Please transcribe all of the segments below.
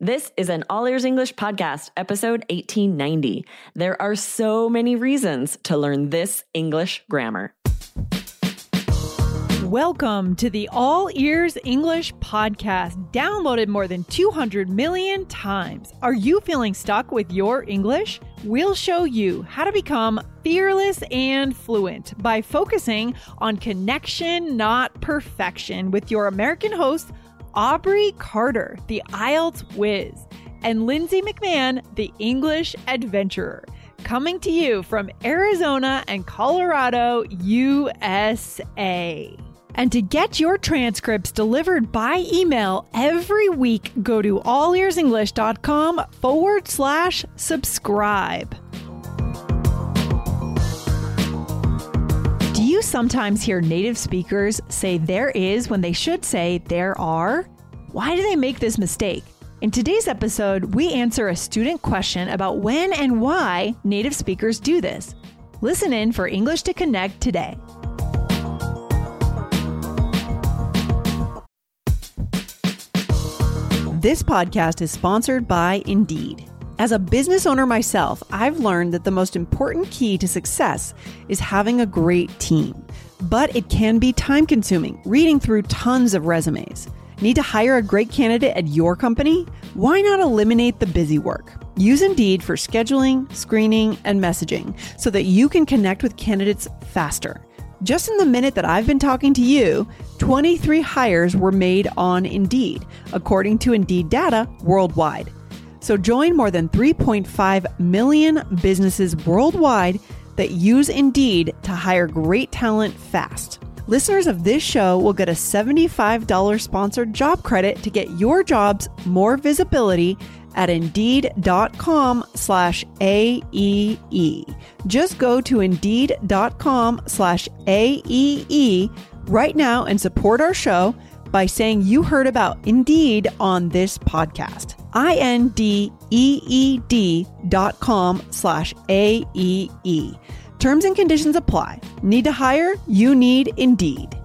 This is an All Ears English podcast, episode 1890. There are so many reasons to learn this English grammar. Welcome to the All Ears English podcast, downloaded more than 200 million times. Are you feeling stuck with your English? We'll show you how to become fearless and fluent by focusing on connection, not perfection, with your American host, Aubrey Carter, the IELTS whiz, and Lindsay McMahon, the English adventurer, coming to you from Arizona and Colorado, USA. And to get your transcripts delivered by email every week, go to allearsenglish.com/subscribe. Do you sometimes hear native speakers say there is when they should say there are? Why do they make this mistake? In today's episode, we answer a student question about when and why native speakers do this. Listen in for English to Connect today. This podcast is sponsored by Indeed. As a business owner myself, I've learned that the most important key to success is having a great team. But it can be time-consuming, reading through tons of resumes. Need to hire a great candidate at your company? Why not eliminate the busy work? Use Indeed for scheduling, screening, and messaging so that you can connect with candidates faster. Just in the minute that I've been talking to you, 23 hires were made on Indeed, according to Indeed data worldwide. So join more than 3.5 million businesses worldwide that use Indeed to hire great talent fast. Listeners of this show will get a $75 sponsored job credit to get your jobs more visibility at Indeed.com/AEE. Just go to Indeed.com/AEE right now and support our show by saying you heard about Indeed on this podcast. INDEED.com/AEE. Terms and conditions apply. Need to hire? You need Indeed.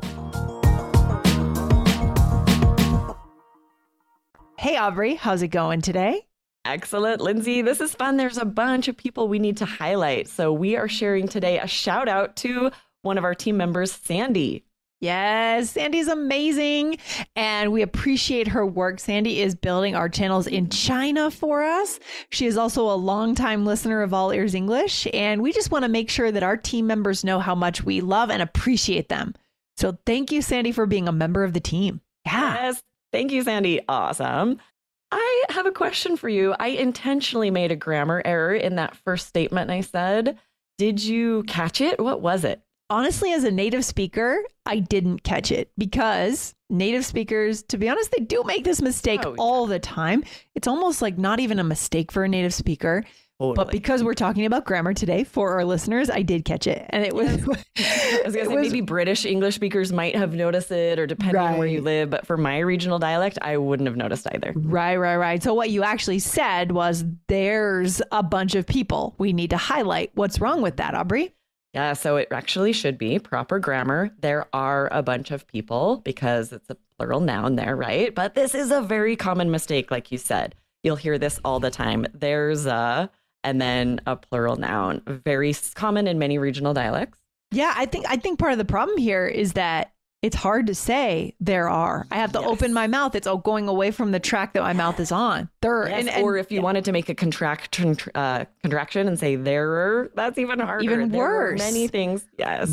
Hey, Aubrey, how's it going today? Excellent, Lindsay. This is fun. There's a bunch of people we need to highlight. So we are sharing today a shout out to one of our team members, Sandy. Yes, Sandy's amazing, and we appreciate her work. Sandy is building our channels in China for us. She is also a longtime listener of All Ears English, and we just want to make sure that our team members know how much we love and appreciate them. So thank you, Sandy, for being a member of the team. Yeah. Yes, thank you, Sandy. Awesome. I have a question for you. I intentionally made a grammar error in that first statement I said. Did you catch it? What was it? Honestly, as a native speaker, I didn't catch it because native speakers, to be honest, they do make this mistake all the time. It's almost like not even a mistake for a native speaker. Totally. But because we're talking about grammar today for our listeners, I did catch it. And it was... I was going to say, maybe British English speakers might have noticed it or depending on where you live. But for my regional dialect, I wouldn't have noticed either. Right. So what you actually said was there's a bunch of people we need to highlight. What's wrong with that, Aubrey? Yeah, so it actually should be proper grammar. There are a bunch of people because it's a plural noun there, right? But this is a very common mistake, like you said. You'll hear this all the time. There's a, and then a plural noun. Very common in many regional dialects. Yeah, I think part of the problem here is that it's hard to say there are. I have to open my mouth. It's going away from the track that my mouth is on. There, or if you wanted to make a contraction and say there, that's even harder. Even worse. Many things. Yes.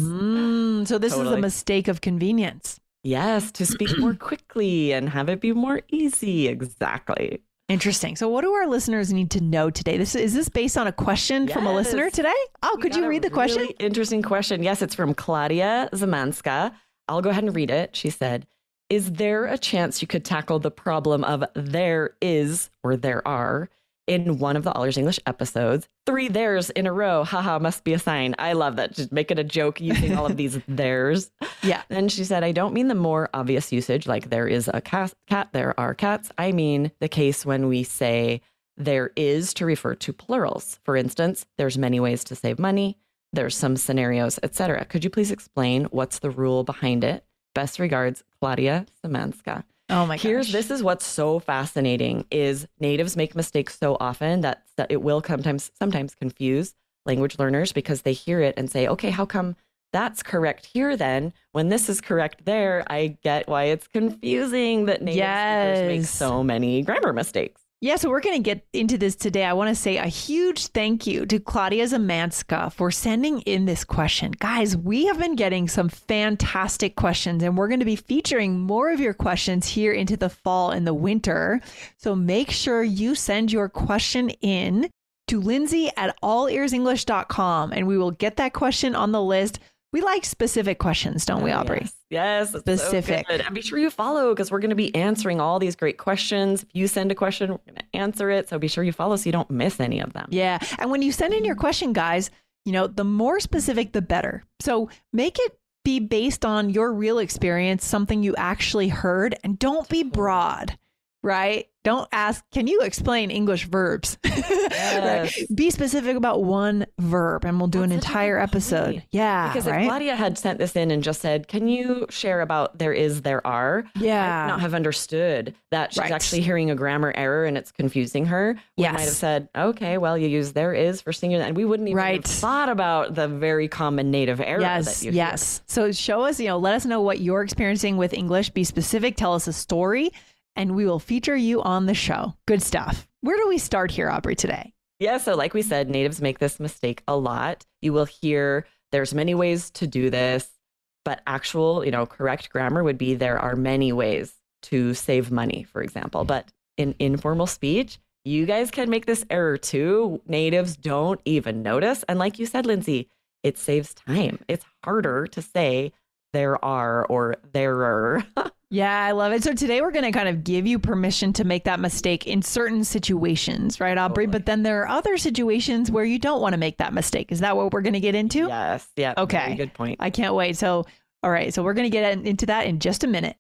So this is a mistake of convenience. Yes, to speak more quickly and have it be more easy. Exactly. Interesting. So what do our listeners need to know today? Is this based on a question from a listener today? Oh, could you read the question? Really interesting question. Yes, it's from Claudia Zamanska. I'll go ahead and read it. She said, is there a chance you could tackle the problem of there is or there are in one of the All Ears English episodes? 3 there's in a row. Haha, must be a sign. I love that. Just make it a joke using all of these there's. Yeah. Then she said, I don't mean the more obvious usage like there is a cat, there are cats. I mean the case when we say there is to refer to plurals. For instance, there's many ways to save money. There's some scenarios, etc. Could you please explain what's the rule behind it? Best regards, Claudia Samanska. Oh my gosh. This is what's so fascinating is natives make mistakes so often that it will sometimes confuse language learners because they hear it and say, okay, how come that's correct here then? When this is correct there, I get why it's confusing that native speakers make so many grammar mistakes. Yeah, so we're going to get into this today. I want to say a huge thank you to Claudia Zamanska for sending in this question. Guys, we have been getting some fantastic questions, and we're going to be featuring more of your questions here into the fall and the winter. So make sure you send your question in to Lindsay@allearsenglish.com, and we will get that question on the list. We like specific questions, don't we, Aubrey? Yes, specific. So and be sure you follow because we're going to be answering all these great questions. If you send a question, we're going to answer it. So be sure you follow so you don't miss any of them. Yeah. And when you send in your question, guys, the more specific, the better. So make it be based on your real experience, something you actually heard, and don't be broad, right? Don't ask, can you explain English verbs? Yes. Right? Be specific about one verb and we'll do an entire episode. Yeah. Because if Claudia had sent this in and just said, can you share about there is, there are? Yeah. I would not have understood that she's actually hearing a grammar error and it's confusing her. We might have said, okay, well, you use there is for singular. And we wouldn't even have thought about the very common native error that you hear. So show us, let us know what you're experiencing with English. Be specific. Tell us a story. And we will feature you on the show. Good stuff. Where do we start here, Aubrey, today? Yeah, so like we said, natives make this mistake a lot. You will hear there's many ways to do this, but actual, correct grammar would be there are many ways to save money, for example. But in informal speech, you guys can make this error too. Natives don't even notice. And like you said, Lindsay, it saves time. It's harder to say there are or there're. Yeah, I love it. So today we're going to kind of give you permission to make that mistake in certain situations, right, Aubrey? Totally. But then there are other situations where you don't want to make that mistake. Is that what we're going to get into? Yes. Yeah. Okay. Very good point. I can't wait. So, all right. So we're going to get into that in just a minute.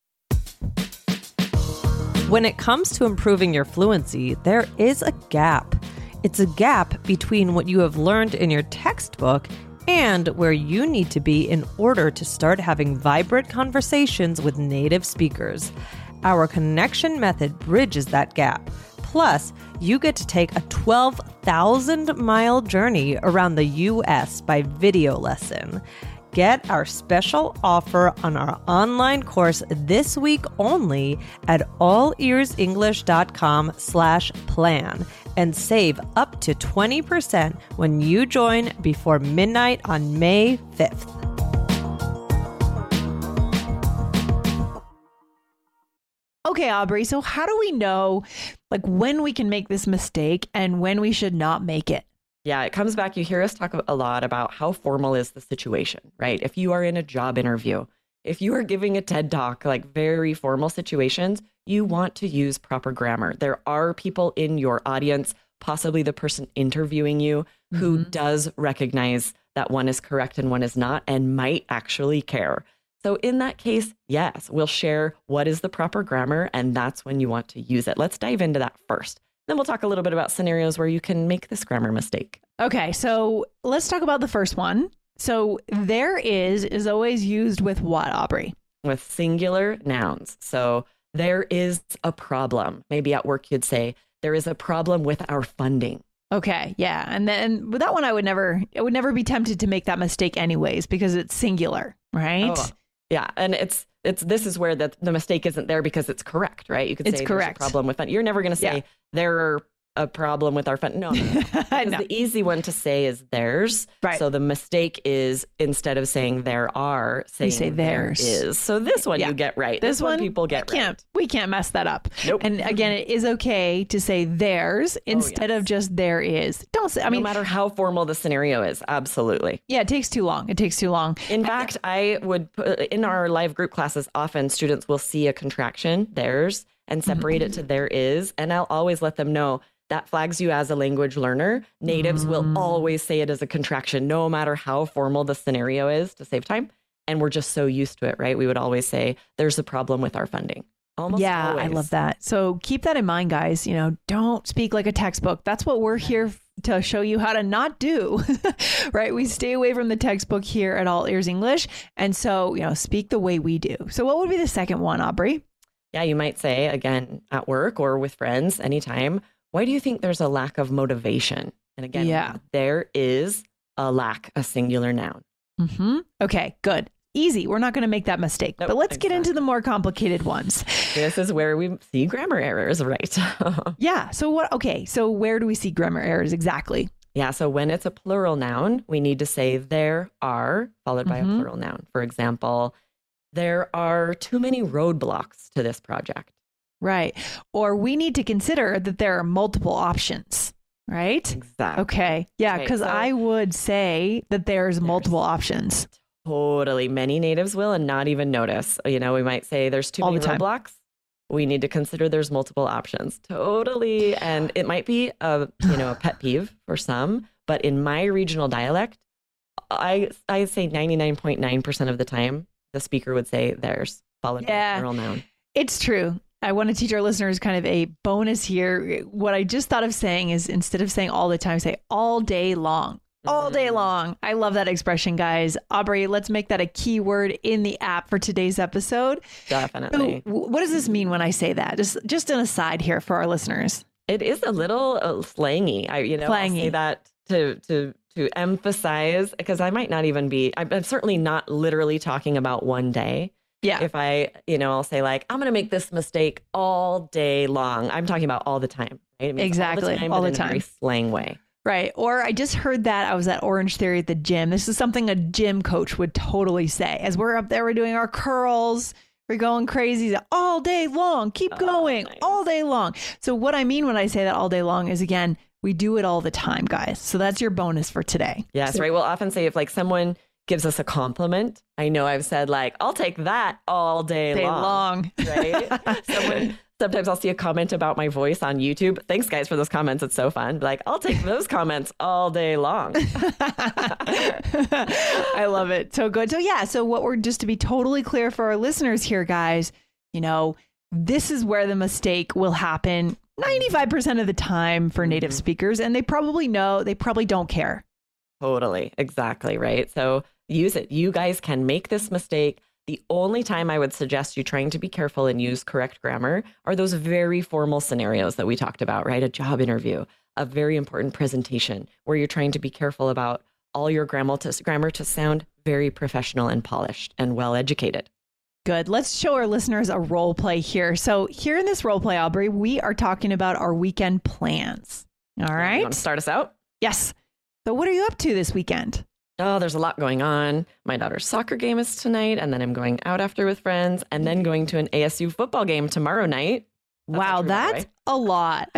When it comes to improving your fluency, there is a gap. It's a gap between what you have learned in your textbook and where you need to be in order to start having vibrant conversations with native speakers. Our connection method bridges that gap. Plus, you get to take a 12,000-mile journey around the U.S. by video lesson. Get our special offer on our online course this week only at allearsenglish.com/plan and save up to 20% when you join before midnight on May 5th. Okay, Aubrey, so how do we know when we can make this mistake and when we should not make it? Yeah, it comes back. You hear us talk a lot about how formal is the situation, right? If you are in a job interview, if you are giving a TED Talk, very formal situations, you want to use proper grammar. There are people in your audience, possibly the person interviewing you, who does recognize that one is correct and one is not and might actually care. So in that case, yes, we'll share what is the proper grammar, and that's when you want to use it. Let's dive into that first. Then we'll talk a little bit about scenarios where you can make this grammar mistake. Okay, so let's talk about the first one. So there is always used with what, Aubrey? With singular nouns. So there is a problem. Maybe at work you'd say, there is a problem with our funding. Okay, yeah. And then with that one, I would never be tempted to make that mistake anyways, because it's singular, right? Oh, yeah, and this is where the mistake isn't there because it's correct, right? You could say it's correct. There's a problem with fund. You're never going to say there are a problem with our fund. No. The easy one to say is theirs. Right. So the mistake is instead of saying there are, saying you say theirs. There is. So this one you get right. This one people get right. We can't mess that up. Nope. And again, it is okay to say theirs instead of just there is. Don't say, no matter how formal the scenario is. Absolutely. Yeah, it takes too long. In fact, I would put in our live group classes, often students will see a contraction, theirs, and separate it to there is. And I'll always let them know that flags you as a language learner. Natives will always say it as a contraction, no matter how formal the scenario is, to save time. And we're just so used to it, right? We would always say, there's a problem with our funding. Almost always. I love that. So keep that in mind, guys. Don't speak like a textbook. That's what we're here to show you how to not do, right? We stay away from the textbook here at All Ears English. And so, speak the way we do. So what would be the second one, Aubrey? Yeah, you might say, again, at work or with friends, anytime, why do you think there's a lack of motivation? And again, there is a lack, a singular noun. Okay, good. Easy. We're not going to make that mistake. Nope, but let's get into the more complicated ones. This is where we see grammar errors, right? Yeah. So what? Okay. So where do we see grammar errors exactly? Yeah. So when it's a plural noun, we need to say there are followed by a plural noun. For example, there are too many roadblocks to this project. Right. Or we need to consider that there are multiple options. Right? Exactly. Okay. Yeah. Because I would say that there's multiple options. Totally. Many natives will and not even notice. You know, we might say there's too many roadblocks. We need to consider there's multiple options. Totally. And it might be a pet peeve for some, but in my regional dialect, I say 99.9% of the time, the speaker would say there's followed by a plural noun. It's true. I want to teach our listeners kind of a bonus here. What I just thought of saying is instead of saying all the time, say all day long. All day long. I love that expression, guys. Aubrey, let's make that a keyword in the app for today's episode. Definitely. So, what does this mean when I say that? Just an aside here for our listeners. It is a little slangy. Slangy. I'll say that to emphasize, because I might not even be, I'm certainly not literally talking about one day. Yeah. If I'll say like, I'm going to make this mistake all day long. I'm talking about all the time, right? It means exactly. All the time. In a very slang way. Right. Or I just heard that I was at Orange Theory at the gym. This is something a gym coach would totally say. As we're up there, we're doing our curls. We're going crazy all day long. Keep going nice. All day long. So what I mean when I say that all day long is, again, we do it all the time, guys. So that's your bonus for today. Yes, right. We'll often say if like someone gives us a compliment, I know I've said like, I'll take that all day long. Right? Sometimes I'll see a comment about my voice on YouTube. Thanks, guys, for those comments. It's so fun. Like, I'll take those comments all day long. I love it. So good. So yeah. So what we're just to be totally clear for our listeners here, guys, this is where the mistake will happen 95% of the time for native speakers. And they probably know, they probably don't care. Totally. Exactly. Right. So use it. You guys can make this mistake. The only time I would suggest you trying to be careful and use correct grammar are those very formal scenarios that we talked about, right? A job interview, a very important presentation where you're trying to be careful about all your grammar to sound very professional and polished and well educated. Good. Let's show our listeners a role play here. So here in this role play, Aubrey, we are talking about our weekend plans. All right. You want to start us out? Yes. So what are you up to this weekend? Oh, there's a lot going on. My daughter's soccer game is tonight, and then I'm going out after with friends, and then going to an ASU football game tomorrow night. That's a lot.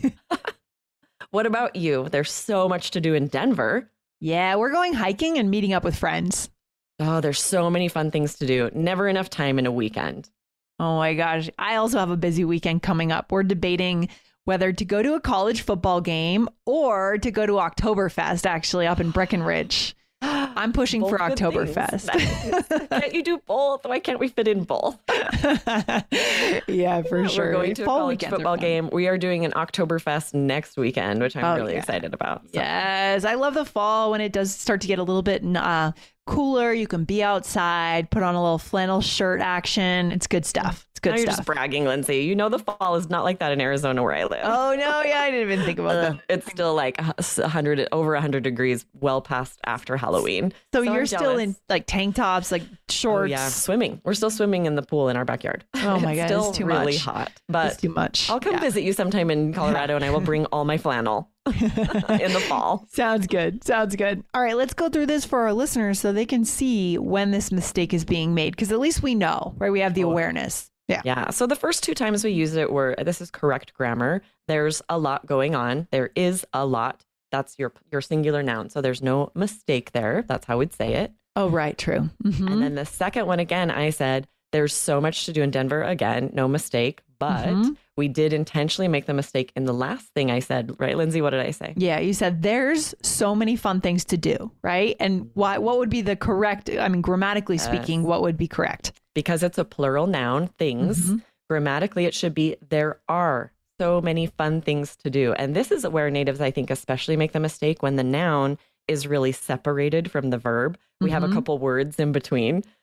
What about you? There's so much to do in Denver. Yeah, we're going hiking and meeting up with friends. Oh, there's so many fun things to do. Never enough time in a weekend. Oh my gosh. I also have a busy weekend coming up. We're debating whether to go to a college football game or to go to Oktoberfest, actually, up in Breckenridge. I'm pushing both for Oktoberfest. Can't you do both? Why can't we fit in both? Yeah, for sure. We're going to a college football game. We are doing an Oktoberfest next weekend, which I'm really excited about. So. Yes, I love the fall when it does start to get a little bit cooler. You can be outside, put on a little flannel shirt action. It's good stuff. It's good now stuff. You're just bragging, Lindsay. You know the fall is not like that in Arizona where I live. Oh, no. Yeah, I didn't even think about that. It's still like over 100 degrees well past after Halloween. So you're still in like tank tops, like shorts. Oh, yeah, swimming. We're still swimming in the pool in our backyard. Oh my God, still it's too really much. Hot, but it's too much. I'll come visit you sometime in Colorado, and I will bring all my flannel in the fall. Sounds good. Sounds good. All right, let's go through this for our listeners so they can see when this mistake is being made, because at least we know, right? We have the awareness. Yeah. So the first two times we used it were, this is correct grammar. There's a lot going on. There is a lot. That's your singular noun. So there's no mistake there. That's how we'd say it. Oh, right. True. Mm-hmm. And then the second one, again, I said, there's so much to do in Denver. Again, no mistake. But we did intentionally make the mistake in the last thing I said, right, Lindsay? What did I say? Yeah, you said there's so many fun things to do, right? And what would be the correct, grammatically speaking, what would be correct? Because it's a plural noun, things. Grammatically, it should be there are so many fun things to do. And this is where natives, I think, especially make the mistake when the noun is really separated from the verb. We have a couple words in between.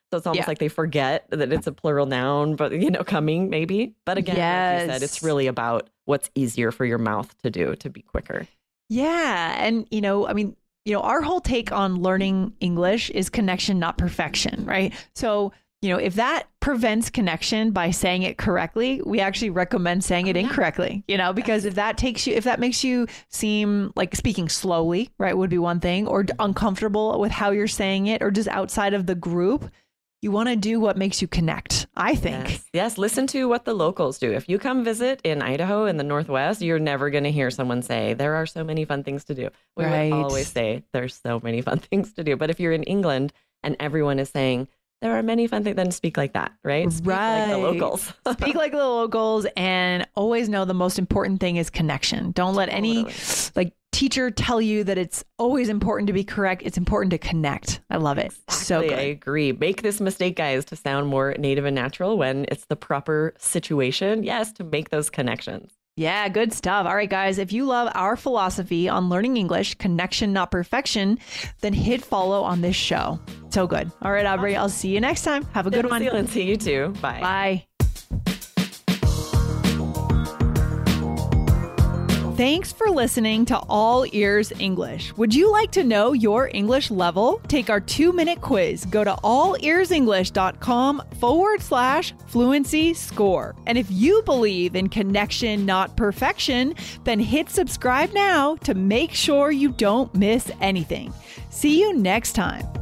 So it's almost like they forget that it's a plural noun, but, coming maybe. But again, like you said, it's really about what's easier for your mouth to do to be quicker. Yeah. And, our whole take on learning English is connection, not perfection, right? So, if that prevents connection by saying it correctly, we actually recommend saying it incorrectly, because if that makes you seem like speaking slowly, right, would be one thing, or uncomfortable with how you're saying it, or just outside of the group, you want to do what makes you connect, I think. Yes. Listen to what the locals do. If you come visit in Idaho in the Northwest, you're never going to hear someone say, there are so many fun things to do. We would always say, there's so many fun things to do. But if you're in England and everyone is saying, there are many fun things, then speak like that, right? Speak like the locals. Speak like the locals, and always know the most important thing is connection. Don't let any teacher tell you that it's always important to be correct. It's important to connect. I love it. Exactly. So good. I agree. Make this mistake, guys, to sound more native and natural when it's the proper situation. Yes, to make those connections. Yeah, good stuff. All right, guys, if you love our philosophy on learning English, connection, not perfection, then hit follow on this show. So good. All right, Aubrey, I'll see you next time. Have a good one. See you too. Bye. Bye. Thanks for listening to All Ears English. Would you like to know your English level? Take our 2-minute quiz. Go to allearsenglish.com/fluency score. And if you believe in connection, not perfection, then hit subscribe now to make sure you don't miss anything. See you next time.